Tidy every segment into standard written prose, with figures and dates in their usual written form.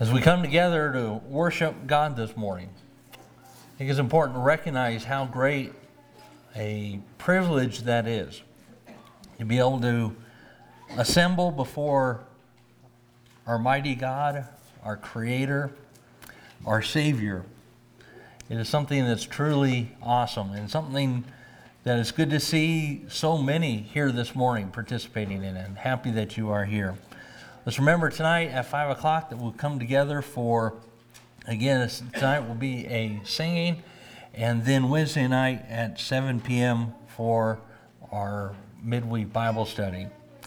As we come together to worship God this morning, I think it's important to recognize how great a privilege that is to be able to assemble before our mighty God, our Creator, our Savior. It is something that's truly awesome and something that is good to see so many here this morning participating in it. I'm happy that you are here. Let's remember tonight at 5 o'clock that we'll come together for, again, tonight will be a singing, and then Wednesday night at 7 p.m. for our midweek Bible study.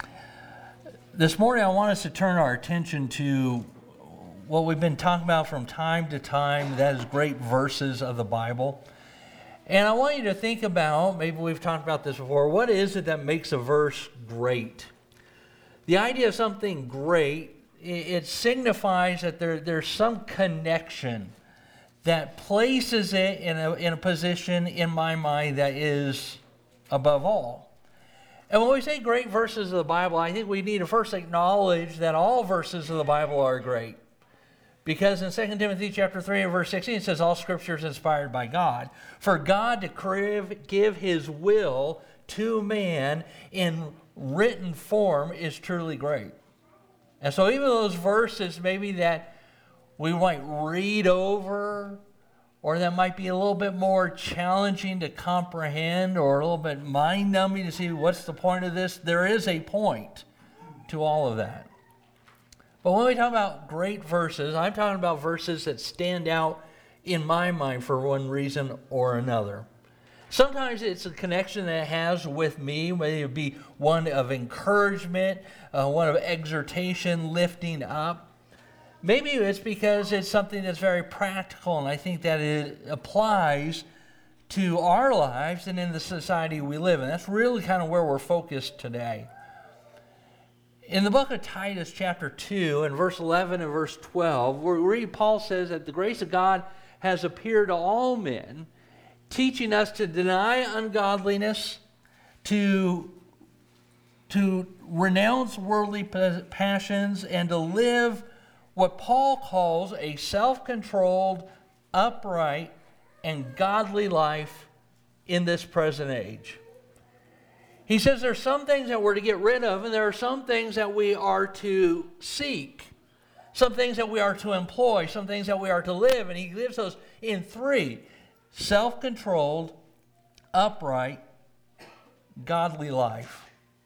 This morning I want us to turn our attention to what we've been talking about from time to time, that is great verses of the Bible. And I want you to think about, maybe we've talked about this before, what is it that makes a verse great? The idea of something great, it signifies that there's some connection that places it in a position in my mind that is above all. And when we say great verses of the Bible, I think we need to first acknowledge that all verses of the Bible are great. Because in 2 Timothy chapter 3 and verse 16, it says, all scripture is inspired by God. For God to give his will to man in written form is truly great. And so even those verses maybe that we might read over, or that might be a little bit more challenging to comprehend, or a little bit mind-numbing to see what's the point of this, there is a point to all of that. But when we talk about great verses, I'm talking about verses that stand out in my mind for one reason or another. Sometimes it's a connection that it has with me, whether it be one of encouragement, one of exhortation, lifting up. Maybe it's because it's something that's very practical, and I think that it applies to our lives and in the society we live in. That's really kind of where we're focused today. In the book of Titus chapter 2 and verse 11 and verse 12, we read Paul says that the grace of God has appeared to all men, teaching us to deny ungodliness, to renounce worldly passions, and to live what Paul calls a self-controlled, upright, and godly life in this present age. He says there's some things that we're to get rid of, and there are some things that we are to seek, some things that we are to employ, some things that we are to live, and he gives those in three: self-controlled, upright, godly life.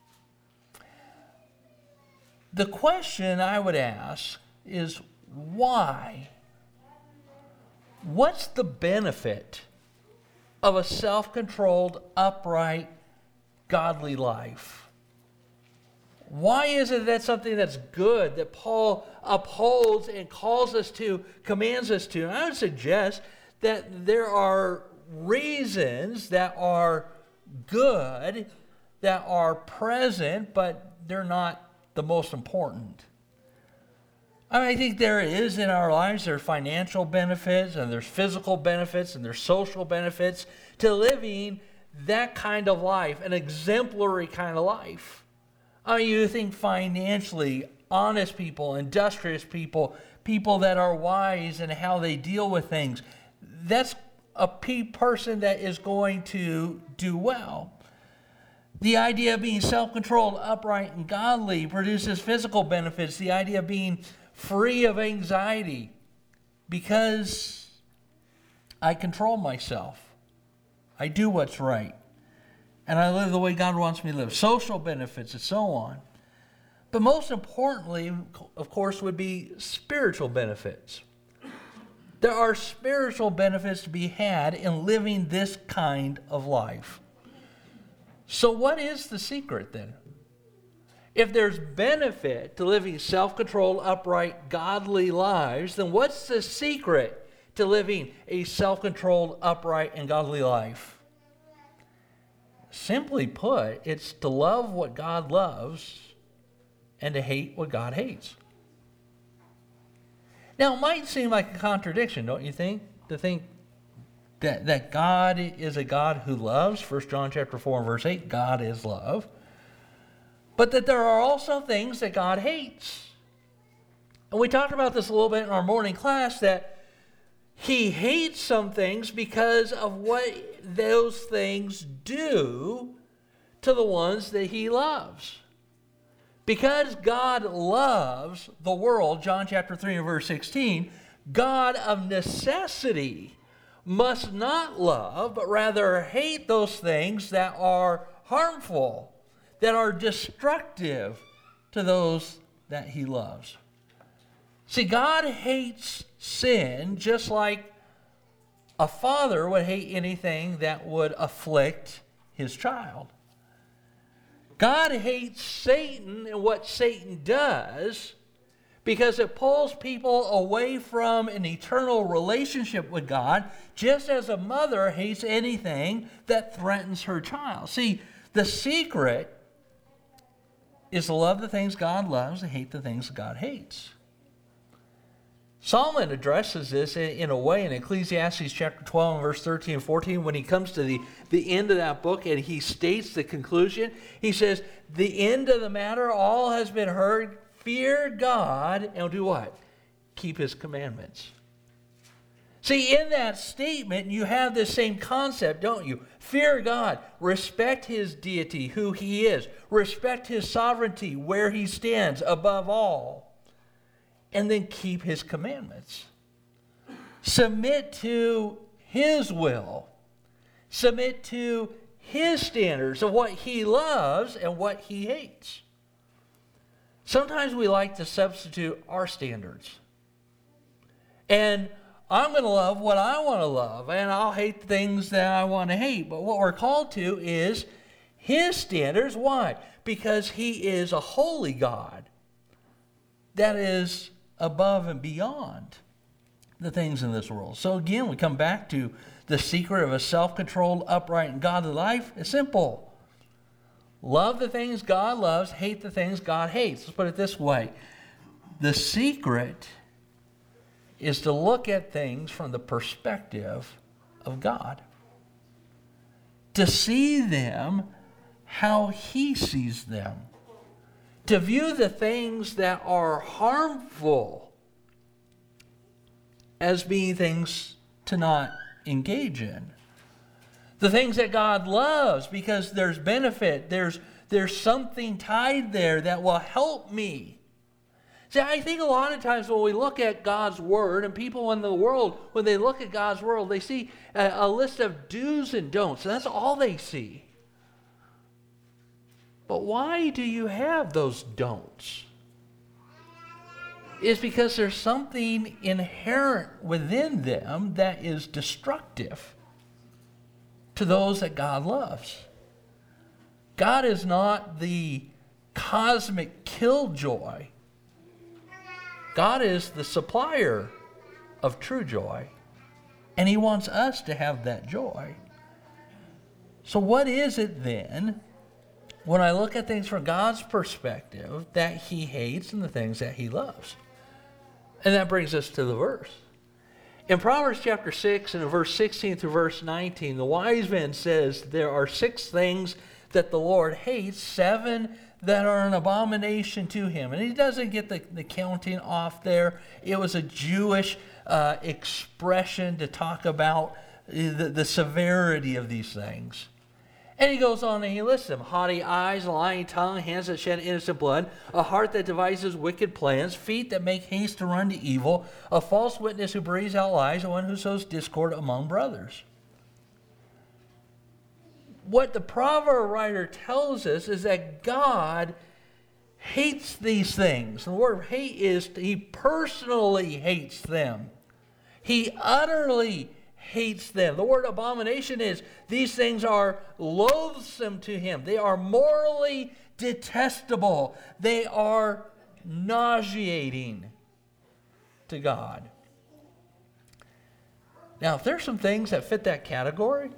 The question I would ask is why? What's the benefit of a self-controlled, upright, godly life? Why is it that's something that's good, that Paul upholds and calls us to, commands us to? And I would suggest that there are reasons that are good, that are present, but they're not the most important. I think there is in our lives, there's financial benefits, and there's physical benefits, and there's social benefits to living that kind of life, an exemplary kind of life. I mean, you think financially, honest people, industrious people, people that are wise in how they deal with things, that's a person that is going to do well. The idea of being self-controlled, upright, and godly produces physical benefits. The idea of being free of anxiety because I control myself. I do what's right. And I live the way God wants me to live. Social benefits and so on. But most importantly, of course, would be spiritual benefits. There are spiritual benefits to be had in living this kind of life. So what is the secret then? If there's benefit to living self-controlled, upright, godly lives, then what's the secret to living a self-controlled, upright, and godly life? Simply put, it's to love what God loves and to hate what God hates. Now, it might seem like a contradiction, don't you think? To think that God is a God who loves. 1 John chapter 4 and verse 8, God is love. But that there are also things that God hates. And we talked about this a little bit in our morning class, that he hates some things because of what those things do to the ones that he loves. Because God loves the world, John chapter 3 and verse 16, God of necessity must not love, but rather hate those things that are harmful, that are destructive to those that he loves. See, God hates sin just like a father would hate anything that would afflict his child. God hates Satan and what Satan does because it pulls people away from an eternal relationship with God, just as a mother hates anything that threatens her child. See, the secret is to love the things God loves and hate the things God hates. Solomon addresses this in a way in Ecclesiastes chapter 12 and verse 13 and 14 when he comes to the end of that book and he states the conclusion. He says, the end of the matter, all has been heard. Fear God and do what? Keep his commandments. See, in that statement, you have this same concept, don't you? Fear God. Respect his deity, who he is. Respect his sovereignty, where he stands above all. And then keep his commandments. Submit to his will. Submit to his standards of what he loves and what he hates. Sometimes we like to substitute our standards. And I'm going to love what I want to love, and I'll hate things that I want to hate. But what we're called to is his standards. Why? Because he is a holy God that is above and beyond the things in this world. So again, we come back to the secret of a self-controlled, upright, and godly life. It's simple. Love the things God loves, hate the things God hates. Let's put it this way. The secret is to look at things from the perspective of God. To see them how he sees them. To view the things that are harmful as being things to not engage in. The things that God loves because there's benefit, there's something tied there that will help me. See, I think a lot of times when we look at God's Word, and people in the world, when they look at God's Word, they see a list of do's and don'ts, and that's all they see. But why do you have those don'ts? It's because there's something inherent within them that is destructive to those that God loves. God is not the cosmic killjoy. God is the supplier of true joy. And he wants us to have that joy. So what is it then, when I look at things from God's perspective, that he hates and the things that he loves? And that brings us to the verse. In Proverbs chapter 6 and in verse 16 through verse 19, the wise man says there are 6 things that the Lord hates, 7 that are an abomination to him. And he doesn't get the counting off there. It was a Jewish expression to talk about the severity of these things. And he goes on and he lists them. Haughty eyes, a lying tongue, hands that shed innocent blood, a heart that devises wicked plans, feet that make haste to run to evil, a false witness who breathes out lies, and one who sows discord among brothers. What the proverb writer tells us is that God hates these things. The word hate is, he personally hates them. He utterly hates them. The word abomination is, these things are loathsome to him. They are morally detestable. They are nauseating to God. Now, if there's some things that fit that category,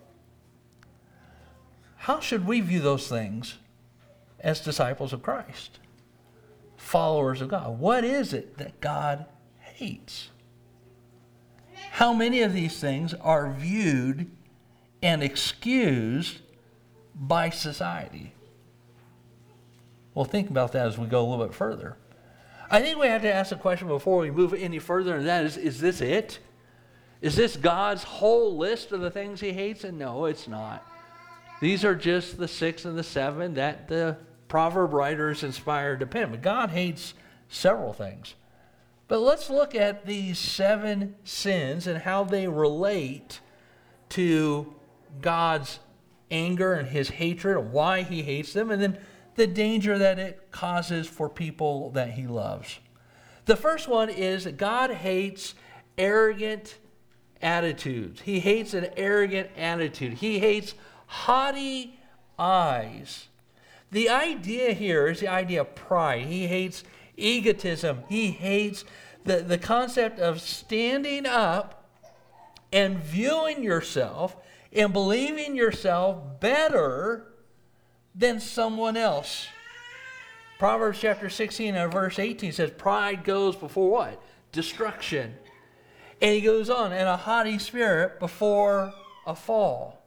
how should we view those things as disciples of Christ, followers of God? What is it that God hates? How many of these things are viewed and excused by society? Well, think about that as we go a little bit further. I think we have to ask the question before we move any further, and that is this it? Is this God's whole list of the things he hates? And no, it's not. These are just the 6 and the 7 that the proverb writers inspired to pen. But God hates several things. But let's look at these 7 sins and how they relate to God's anger and his hatred, and why he hates them, and then the danger that it causes for people that he loves. The first one is that God hates arrogant attitudes. He hates an arrogant attitude. He hates haughty eyes. The idea here is the idea of pride. He hates egotism. He hates the concept of standing up and viewing yourself and believing yourself better than someone else. Proverbs chapter 16 and verse 18 says, pride goes before what? Destruction. And he goes on, and a haughty spirit before a fall.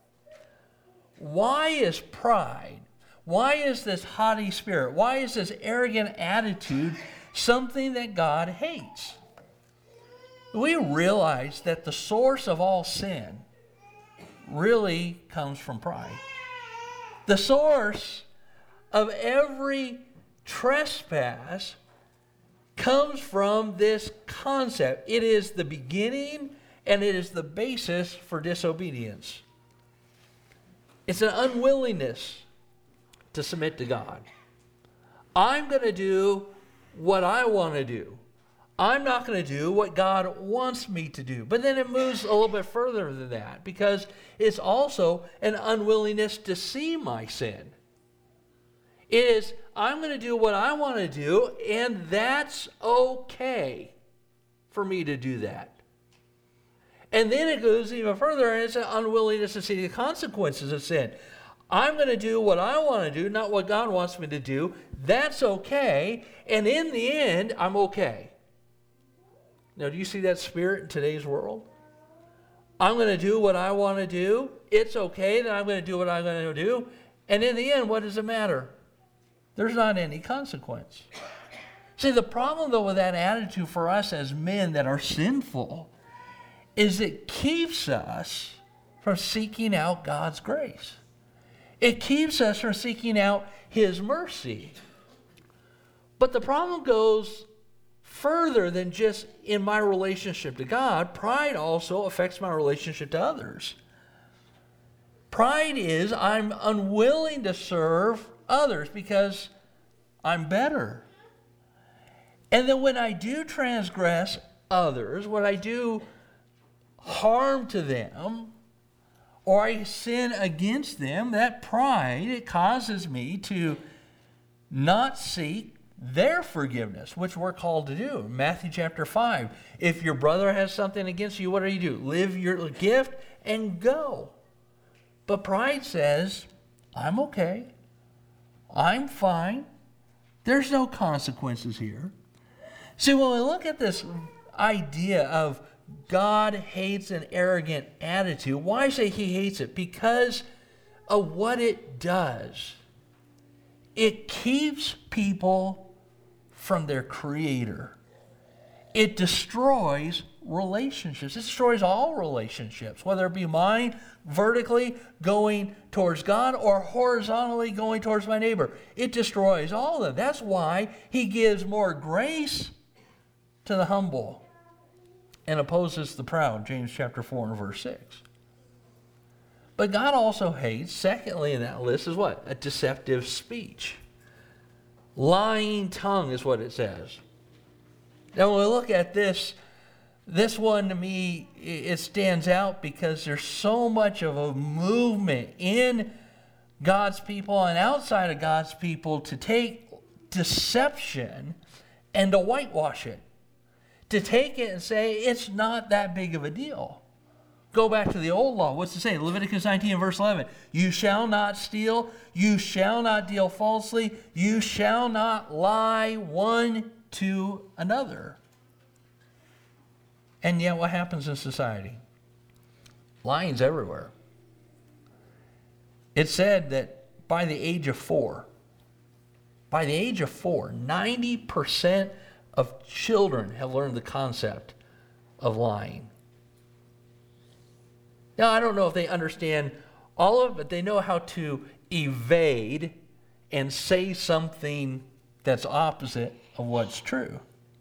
Why is pride? Why is this haughty spirit? Why is this arrogant attitude something that God hates? We realize that the source of all sin really comes from pride. The source of every trespass comes from this concept. It is the beginning and it is the basis for disobedience. It's an unwillingness to submit to God. I'm going to do what I want to do. I'm not going to do what God wants me to do. But then it moves a little bit further than that, because it's also an unwillingness to see my sin. It is, I'm going to do what I want to do, and that's okay for me to do that. And then it goes even further, and it's an unwillingness to see the consequences of sin. I'm going to do what I want to do, not what God wants me to do. That's okay, and in the end, I'm okay. Now, do you see that spirit in today's world? I'm going to do what I want to do. It's okay that I'm going to do what I'm going to do. And in the end, what does it matter? There's not any consequence. See, the problem, though, with that attitude for us as men that are sinful is it keeps us from seeking out God's grace. It keeps us from seeking out his mercy. But the problem goes further than just in my relationship to God. Pride also affects my relationship to others. Pride is I'm unwilling to serve others because I'm better. And then when I do transgress others, when I do harm to them, or I sin against them, that pride, it causes me to not seek their forgiveness, which we're called to do. Matthew chapter 5. If your brother has something against you, what do? Live your gift and go. But pride says, I'm okay. I'm fine. There's no consequences here. See, when we look at this idea of God hates an arrogant attitude, why say he hates it? Because of what it does. It keeps people from their Creator. It destroys relationships. It destroys all relationships, whether it be mine vertically going towards God or horizontally going towards my neighbor. It destroys all of them. That's why he gives more grace to the humble and opposes the proud, James chapter 4 and verse 6. But God also hates, secondly in that list, is what? A deceptive speech. Lying tongue is what it says. Now when we look at this one to me, it stands out because there's so much of a movement in God's people and outside of God's people to take deception and to whitewash it. To take it and say it's not that big of a deal. Go back to the old law. What's it say? Leviticus 19 verse 11. You shall not steal. You shall not deal falsely. You shall not lie one to another. And yet what happens in society? Lying's everywhere. It said that by the age of 4, 90% of children have learned the concept of lying. Now, I don't know if they understand all of it, but they know how to evade and say something that's opposite of what's true.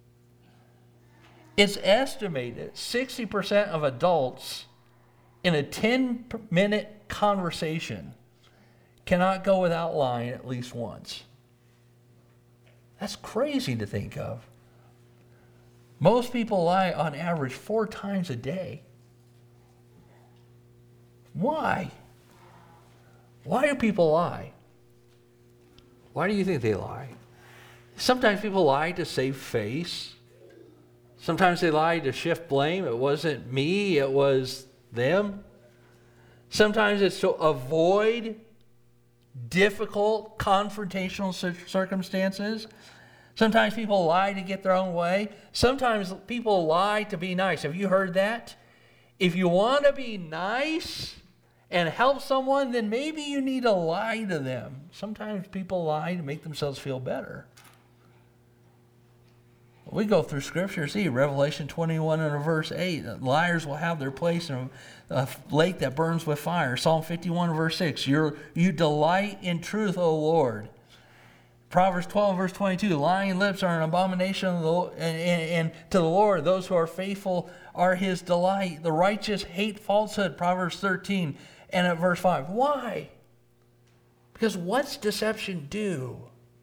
It's estimated 60% of adults in a 10-minute conversation cannot go without lying at least once. That's crazy to think of. Most people lie on average 4 times a day. Why? Why do people lie? Why do you think they lie? Sometimes people lie to save face. Sometimes they lie to shift blame. It wasn't me, it was them. Sometimes it's to avoid difficult, confrontational circumstances. Sometimes people lie to get their own way. Sometimes people lie to be nice. Have you heard that? If you want to be nice and help someone, then maybe you need to lie to them. Sometimes people lie to make themselves feel better. We go through Scripture, see Revelation 21 and verse 8. Liars will have their place in a lake that burns with fire. Psalm 51 verse 6. You delight in truth, O Lord. Proverbs 12 verse 22. Lying lips are an abomination and to the Lord. Those who are faithful are his delight. The righteous hate falsehood. Proverbs 13 and at verse 5. Why? Because what's deception do?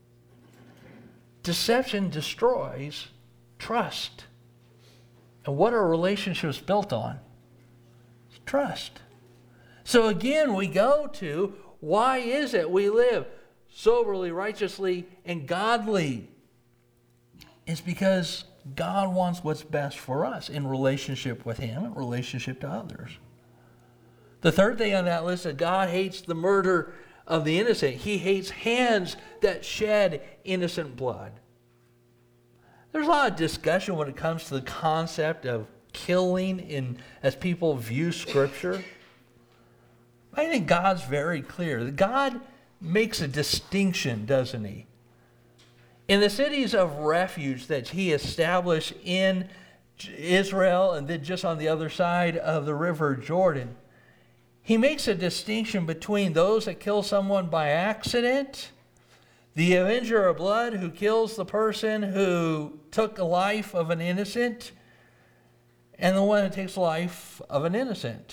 Deception destroys trust. And what are relationships built on? It's trust. So again, we go to, why is it we live soberly, righteously, and godly? It's because God wants what's best for us in relationship with him and relationship to others. The third thing on that list is God hates the murder of the innocent. He hates hands that shed innocent blood. There's a lot of discussion when it comes to the concept of killing as people view Scripture. I think God's very clear. God makes a distinction, doesn't he? In the cities of refuge that he established in Israel and then just on the other side of the river Jordan, he makes a distinction between those that kill someone by accident, the avenger of blood who kills the person who took the life of an innocent, and the one that takes the life of an innocent.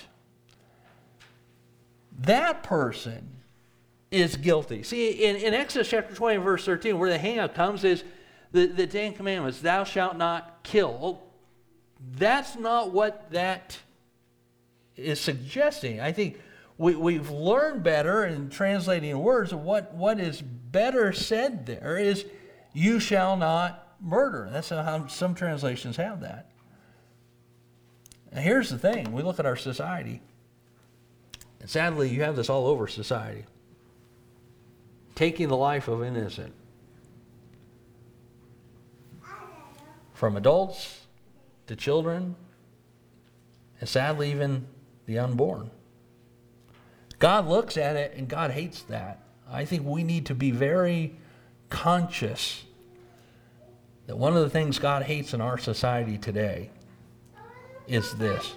That person is guilty. See, in Exodus chapter 20, verse 13, where the hang-up comes is the Ten Commandments, thou shalt not kill. Well, that's not what that is suggesting. I think we've learned better in translating words. What is better said there is, you shall not murder. That's how some translations have that. Now here's the thing. We look at our society. And sadly, you have this all over society. Taking the life of an innocent. From adults to children, and sadly even the unborn. God looks at it and God hates that. I think we need to be very conscious that one of the things God hates in our society today is this.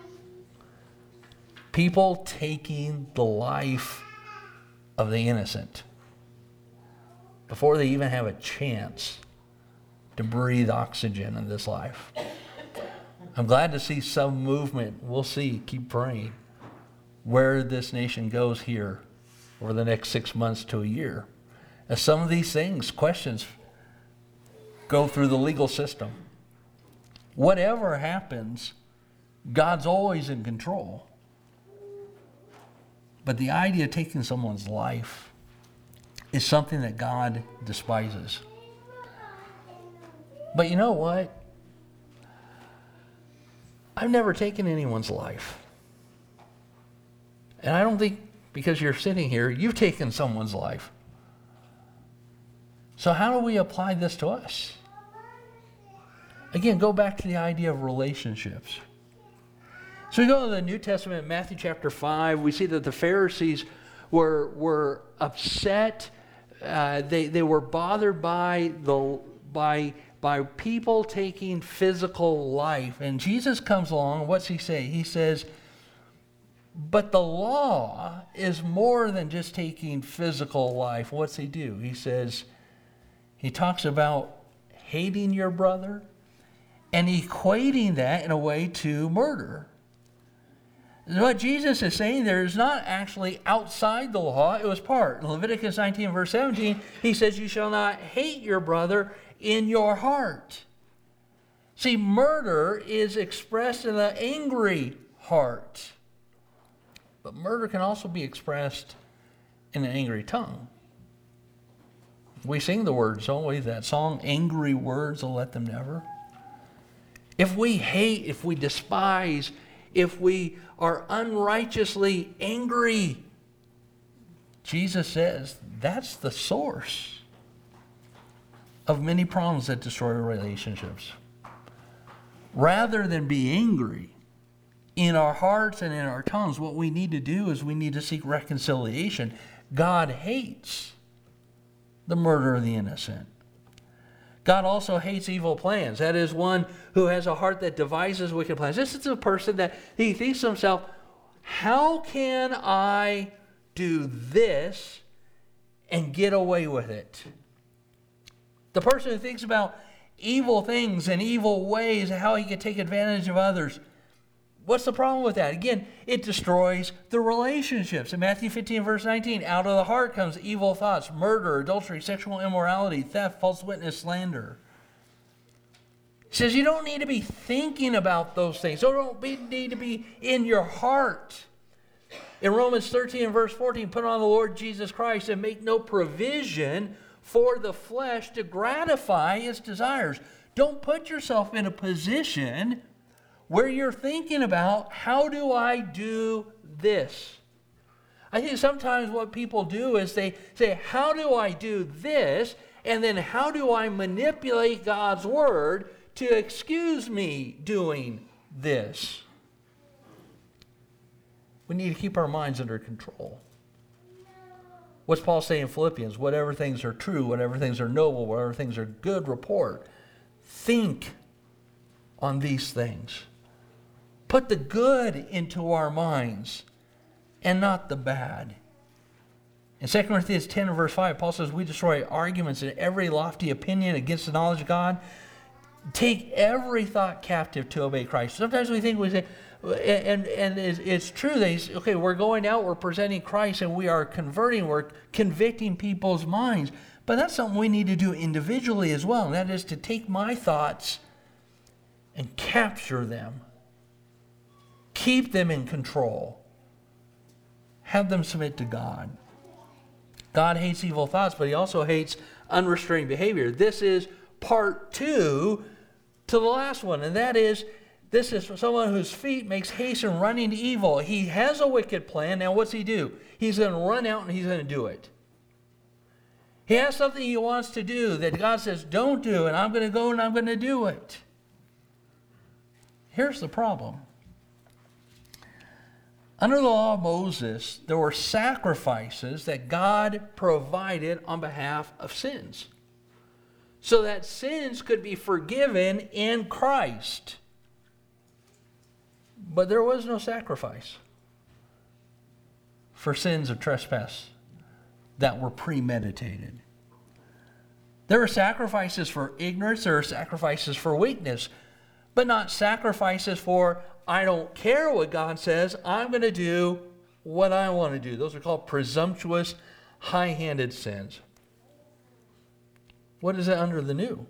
People taking the life of the innocent before they even have a chance to breathe oxygen in this life. I'm glad to see some movement. We'll see. Keep praying where this nation goes here over the next 6 months to a year. As some of these things, questions, go through the legal system. Whatever happens, God's always in control. But the idea of taking someone's life is something that God despises. But you know what? I've never taken anyone's life. And I don't think because you're sitting here, you've taken someone's life. So how do we apply this to us? Again, go back to the idea of relationships. So we go to the New Testament, Matthew chapter 5. We see that the Pharisees were upset. They were bothered by by people taking physical life. And Jesus comes along, what's he say? He says, but the law is more than just taking physical life. What's he do? He says, he talks about hating your brother and equating that in a way to murder. What Jesus is saying there is not actually outside the law, it was part. In Leviticus 19 verse 17, he says, you shall not hate your brother in your heart. See, murder is expressed in an angry heart. But murder can also be expressed in an angry tongue. We sing the words, don't we? That song, angry words will let them never. If we hate, if we despise, if we are unrighteously angry, Jesus says that's the source of many problems that destroy relationships. Rather than be angry in our hearts and in our tongues, what we need to do is we need to seek reconciliation. God hates the murder of the innocent. God also hates evil plans. That is one who has a heart that devises wicked plans. This is a person that he thinks to himself, how can I do this and get away with it? The person who thinks about evil things and evil ways and how he can take advantage of others. What's the problem with that? Again, it destroys the relationships. In Matthew 15, verse 19, out of the heart comes evil thoughts, murder, adultery, sexual immorality, theft, false witness, slander. He says you don't need to be thinking about those things. They don't need to be in your heart. In Romans 13 and verse 14, put on the Lord Jesus Christ and make no provision for the flesh to gratify its desires. Don't put yourself in a position where you're thinking about, how do I do this? I think sometimes what people do is they say, how do I do this? And then how do I manipulate God's word to excuse me doing this? We need to keep our minds under control. What's Paul saying in Philippians? Whatever things are true, whatever things are noble, whatever things are good report, think on these things. Put the good into our minds and not the bad. In 2 Corinthians 10 and verse 5, Paul says, we destroy arguments and every lofty opinion against the knowledge of God. Take every thought captive to obey Christ. Sometimes we say, and it's true, okay, we're going out, we're presenting Christ, and we are converting, we're convicting people's minds. But that's something we need to do individually as well, and that is to take my thoughts and capture them. Keep them in control. Have them submit to God. God hates evil thoughts, but he also hates unrestrained behavior. This is part 2 to the last one, and that is, this is for someone whose feet makes haste in running to evil. He has a wicked plan. Now what's he do? He's going to run out and he's going to do it. He has something he wants to do that God says, don't do, and I'm going to go and I'm going to do it. Here's the problem. Under the law of Moses, there were sacrifices that God provided on behalf of sins, so that sins could be forgiven in Christ. But there was no sacrifice for sins of trespass that were premeditated. There are sacrifices for ignorance, there are sacrifices for weakness, but not sacrifices for, I don't care what God says, I'm going to do what I want to do. Those are called presumptuous, high-handed sins. What is it under the new?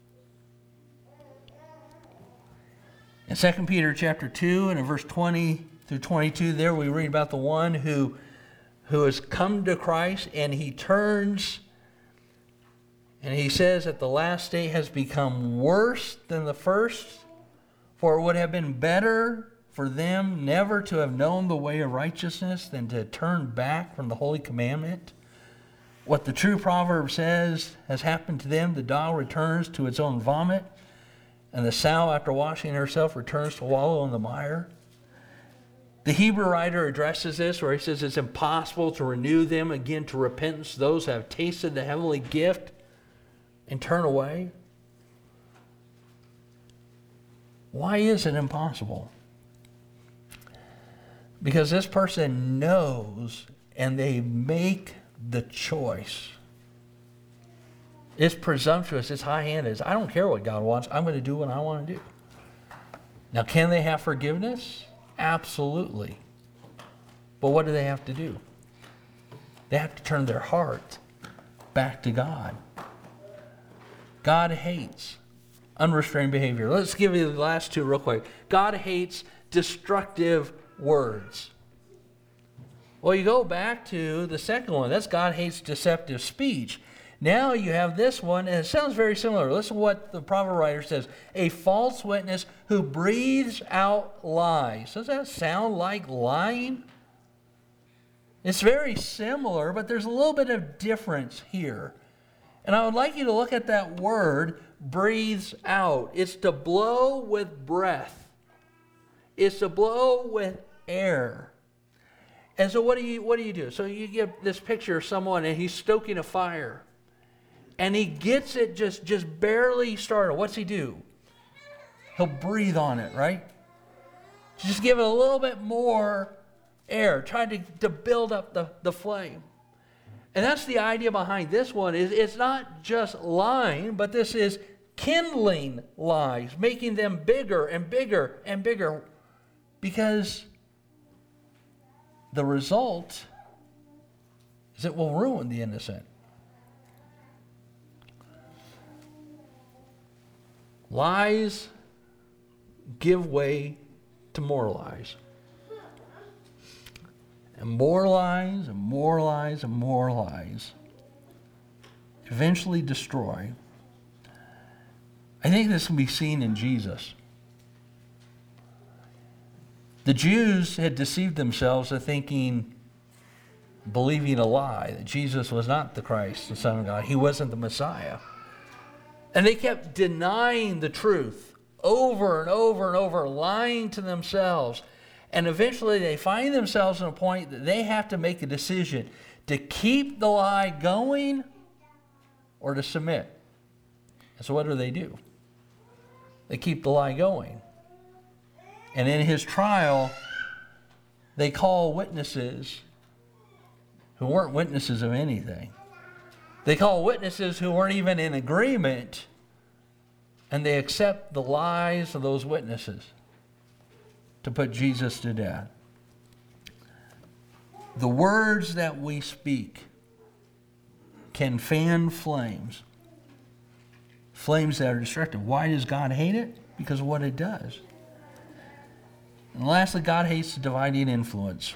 In 2 Peter chapter 2 and in verse 20 through 22, there we read about the one who has come to Christ, and he turns and he says that the last state has become worse than the first, for it would have been better for them never to have known the way of righteousness than to turn back from the holy commandment. What the true proverb says has happened to them: the dog returns to its own vomit, and the sow, after washing herself, returns to wallow in the mire. The Hebrew writer addresses this where he says it's impossible to renew them again to repentance, those who have tasted the heavenly gift and turn away. Why is it impossible? Because this person knows and they make the choice. It's presumptuous, it's high-handed. I don't care what God wants, I'm going to do what I want to do. Now, can they have forgiveness? Absolutely. But what do they have to do? They have to turn their heart back to God. God hates unrestrained behavior. Let's give you the last two real quick. God hates destructive words. Well, you go back to the second one. That's God hates deceptive speech. Now you have this one, and it sounds very similar. Listen to what the proverb writer says. A false witness who breathes out lies. Does that sound like lying? It's very similar, but there's a little bit of difference here. And I would like you to look at that word, breathes out. It's to blow with breath. It's to blow with air. And so what do you do? So you get this picture of someone and he's stoking a fire. And he gets it just barely started. What's he do? He'll breathe on it, right? Just give it a little bit more air, trying to build up the flame. And that's the idea behind this one. Is it's not just lying, but this is kindling lies, making them bigger and bigger and bigger, because the result is it will ruin the innocent. Lies give way to more lies. And more lies and more lies and more lies eventually destroy. I think this can be seen in Jesus. The Jews had deceived themselves into thinking, believing a lie, that Jesus was not the Christ, the Son of God. He wasn't the Messiah. And they kept denying the truth over and over and over, lying to themselves. And eventually they find themselves in a point that they have to make a decision to keep the lie going or to submit. And so what do? They keep the lie going. And in his trial, they call witnesses who weren't witnesses of anything. They call witnesses who weren't even in agreement, and they accept the lies of those witnesses to put Jesus to death. The words that we speak can fan flames that are destructive. Why does God hate it? Because of what it does. And lastly, God hates the dividing influence.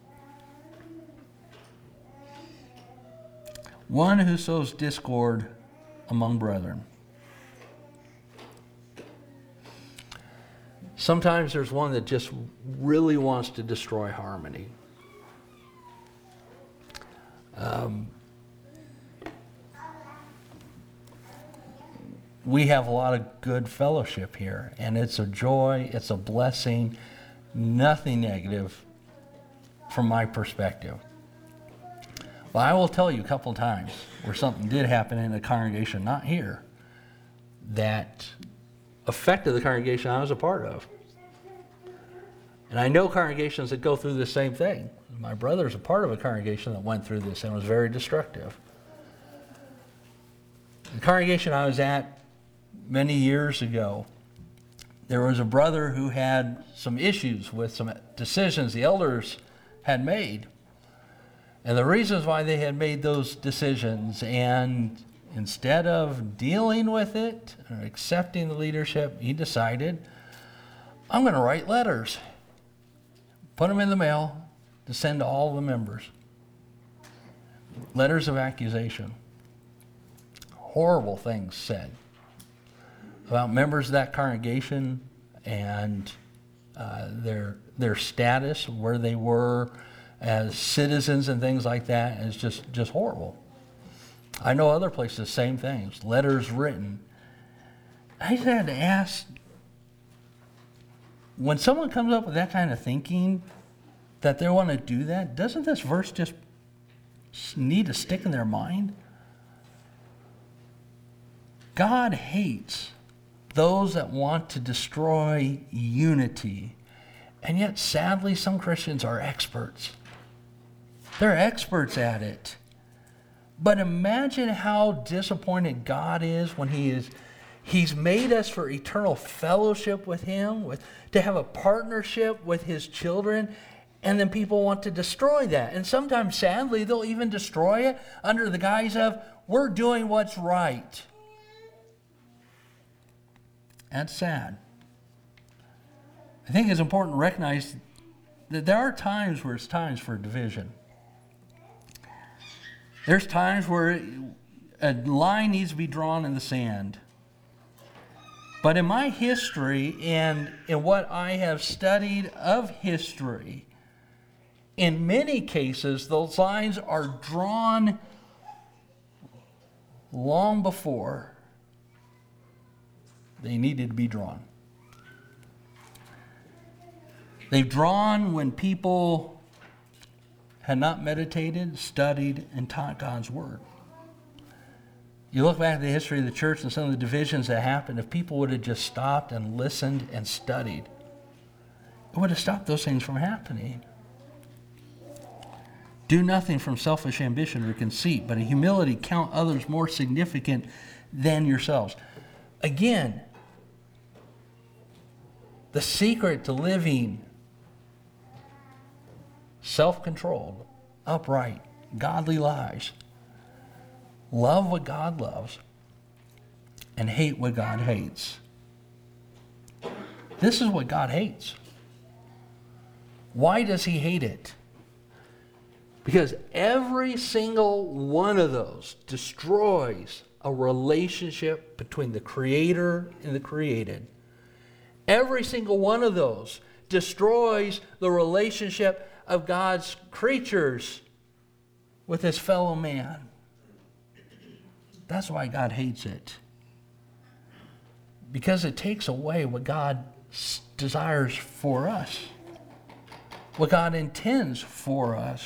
One who sows discord among brethren. Sometimes there's one that just really wants to destroy harmony. We have a lot of good fellowship here, and it's a joy, it's a blessing, nothing negative from my perspective. But I will tell you a couple of times where something did happen in a congregation, not here, that affected the congregation I was a part of. And I know congregations that go through the same thing. My brother's a part of a congregation that went through this and was very destructive. The congregation I was at many years ago, there was a brother who had some issues with some decisions the elders had made. And the reasons why they had made those decisions, and instead of dealing with it or accepting the leadership, he decided, I'm going to write letters, put them in the mail to send to all the members. Letters of accusation. Horrible things said about members of that congregation and their status, where they were as citizens and things like that. And it's just horrible. I know other places, same things, letters written. I just had to ask, when someone comes up with that kind of thinking, that they want to do that, doesn't this verse just need to stick in their mind? God hates those that want to destroy unity. And yet, sadly, some Christians are experts. They're experts at it. But imagine how disappointed God is when He's made us for eternal fellowship with Him, to have a partnership with His children, and then people want to destroy that. And sometimes, sadly, they'll even destroy it under the guise of, we're doing what's right. That's sad. I think it's important to recognize that there are times where it's times for division. There's times where a line needs to be drawn in the sand. But in my history and in what I have studied of history, in many cases, those lines are drawn long before they needed to be drawn. They've drawn when people had not meditated, studied, and taught God's Word. You look back at the history of the church and some of the divisions that happened, if people would have just stopped and listened and studied, it would have stopped those things from happening. Do nothing from selfish ambition or conceit, but in humility count others more significant than yourselves. Again, the secret to living self-controlled, upright, godly lives. Love what God loves and hate what God hates. This is what God hates. Why does He hate it? Because every single one of those destroys a relationship between the Creator and the created. Every single one of those destroys the relationship of God's creatures with His fellow man. That's why God hates it. Because it takes away what God desires for us, what God intends for us.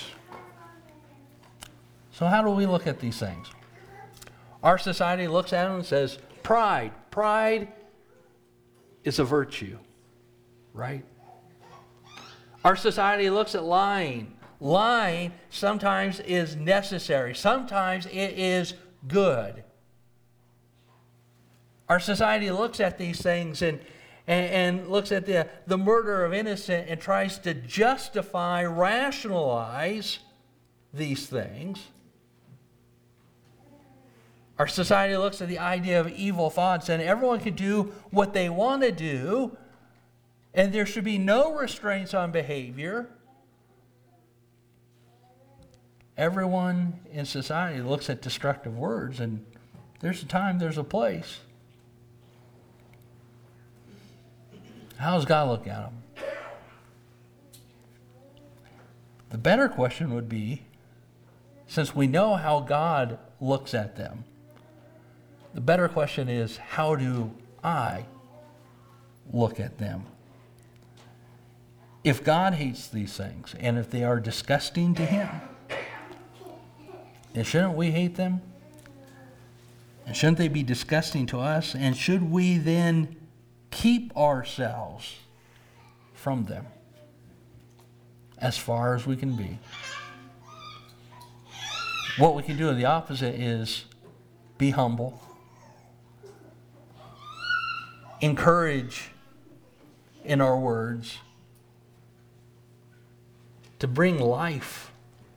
So how do we look at these things? Our society looks at them and says, pride. Pride is a virtue, right? Our society looks at lying. Lying sometimes is necessary. Sometimes it is good. Our society looks at these things and looks at the murder of innocent and tries to justify, rationalize these things. Our society looks at the idea of evil thoughts and everyone can do what they want to do and there should be no restraints on behavior. Everyone in society looks at destructive words and there's a time, there's a place. How does God look at them? The better question would be, since we know how God looks at them, the better question is, how do I look at them? If God hates these things, and if they are disgusting to Him, then shouldn't we hate them? And shouldn't they be disgusting to us? And should we then keep ourselves from them as far as we can be? What we can do the opposite is be humble, encourage in our words, to bring life,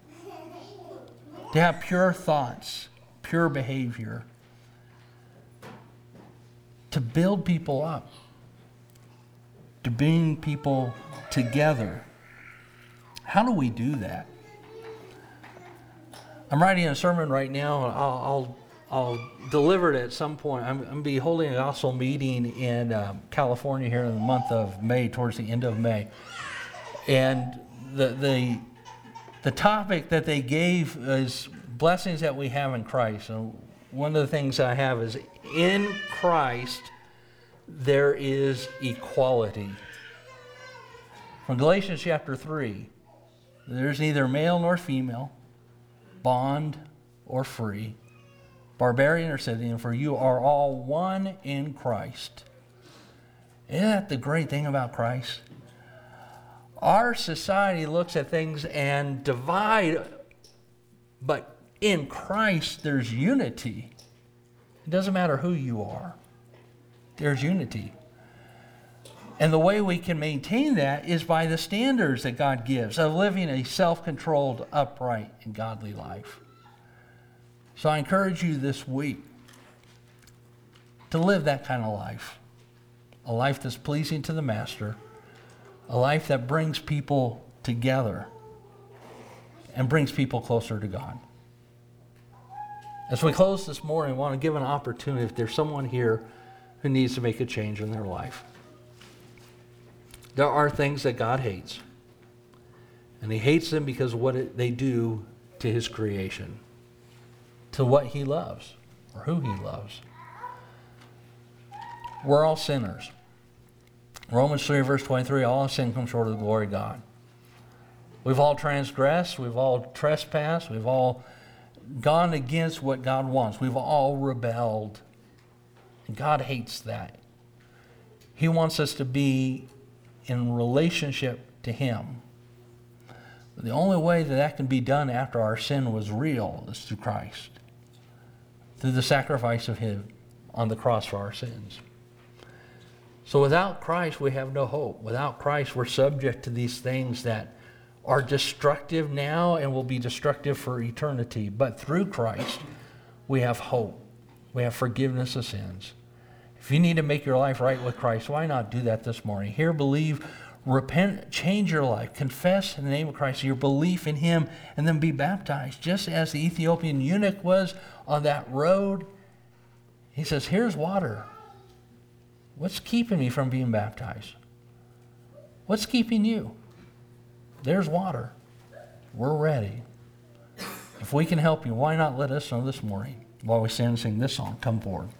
to have pure thoughts, pure behavior, to build people up, to bring people together. How do we do that? I'm writing a sermon right now, and I'll deliver it at some point. I'm going to be holding a gospel meeting in California here in the month of May, towards the end of May. And the topic that they gave is blessings that we have in Christ. And one of the things I have is, in Christ there is equality. From Galatians chapter 3, there's neither male nor female, bond or free, barbarian or Scythian, for you are all one in Christ. Isn't that the great thing about Christ? Our society looks at things and divide, but in Christ there's unity. It doesn't matter who you are. There's unity. And the way we can maintain that is by the standards that God gives of living a self-controlled, upright, and godly life. So I encourage you this week to live that kind of life. A life that's pleasing to the Master. A life that brings people together and brings people closer to God. As we close this morning, I want to give an opportunity if there's someone here who needs to make a change in their life. There are things that God hates. And He hates them because of what they do to His creation, to what He loves or who He loves. We're all sinners. Romans 3 verse 23, all sin comes short of the glory of God. We've all transgressed, we've all trespassed, we've all gone against what God wants. We've all rebelled. And God hates that. He wants us to be in relationship to Him. But the only way that that can be done after our sin was real is through Christ. Through the sacrifice of Him on the cross for our sins. So without Christ, we have no hope. Without Christ, we're subject to these things that are destructive now and will be destructive for eternity. But through Christ, we have hope. We have forgiveness of sins. If you need to make your life right with Christ, why not do that this morning? Hear, believe, repent, change your life, confess in the name of Christ your belief in Him, and then be baptized. Just as the Ethiopian eunuch was on that road, he says, here's water. What's keeping me from being baptized? What's keeping you? There's water. We're ready. If we can help you, why not let us know this morning while we stand and sing this song? Come forward.